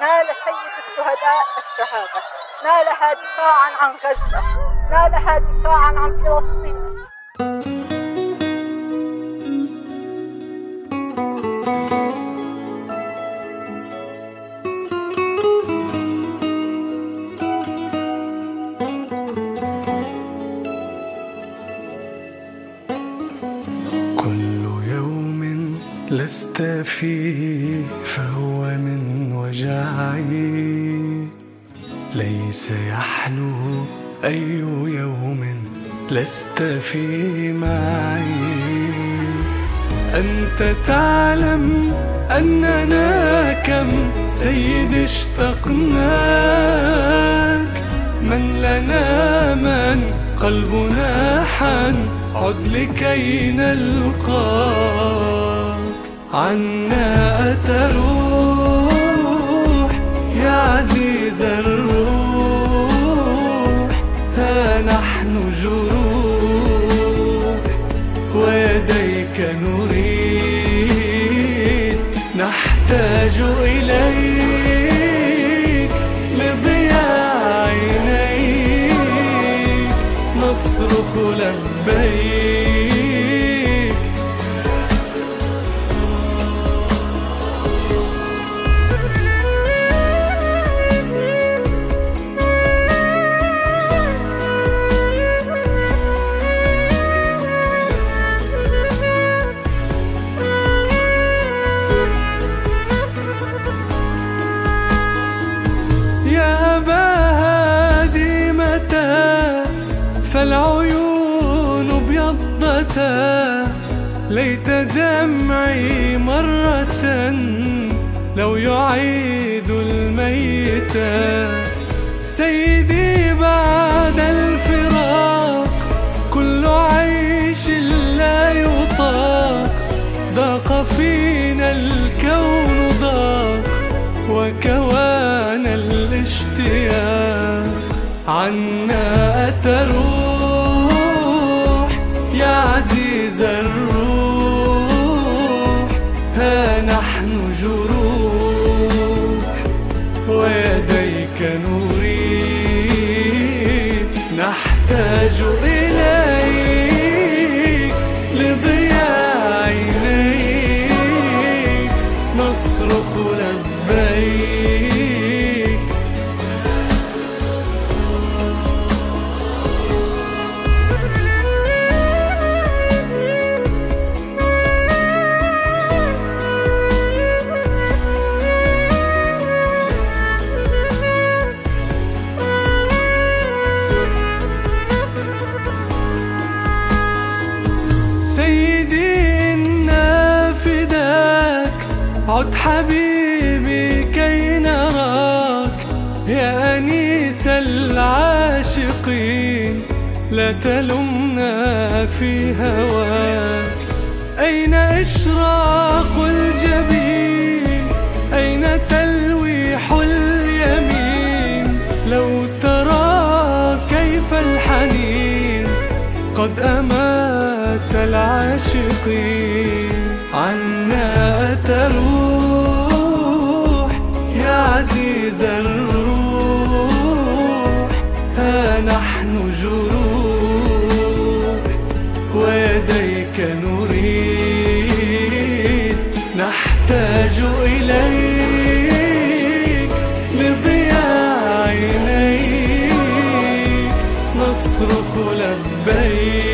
نال سيد الشهداء الشهادة، نالها دفاعا عن غزة، نالها دفاعا عن فلسطين. لست فيه فهو من وجعي، ليس يحلو أي يوم لست فيه معي. أنت تعلم أننا كم سيد اشتقناك، من لنا من قلبنا حن عد لكي نلقاك. عنا أتروح يا عزيز الروح، ها نحن جروح ويديك نريد، نحتاج إليك لضياء عينيك، نصرخ لبيك. فالعيون ابيضتا، ليت دمعي مرة لو يعيد الميتا. سيدي بعد الفراق كل عيش لا يطاق، ضاق فينا الكون ضاق وكوانا الاشتياق. عنا أتروح يا عزيز الروح، ها نحن جروح ويديك نريد، نحتاج إليك لضياء عينيك، نصرخ لبيك. سيدي إنا فداك، عد حبيبي كي نراك، يا أنيس العاشقين لا تلمنا في هواك. أين إشراق الجبين، أين تلويح اليمين، لو ترى كيف الحنين قد أمات العاشقين. عنا تروح يا عزيز الروح، ها نحن جروح ويديك نريد، نحتاج إليك لضياء عينيك، نصرخ لبيك.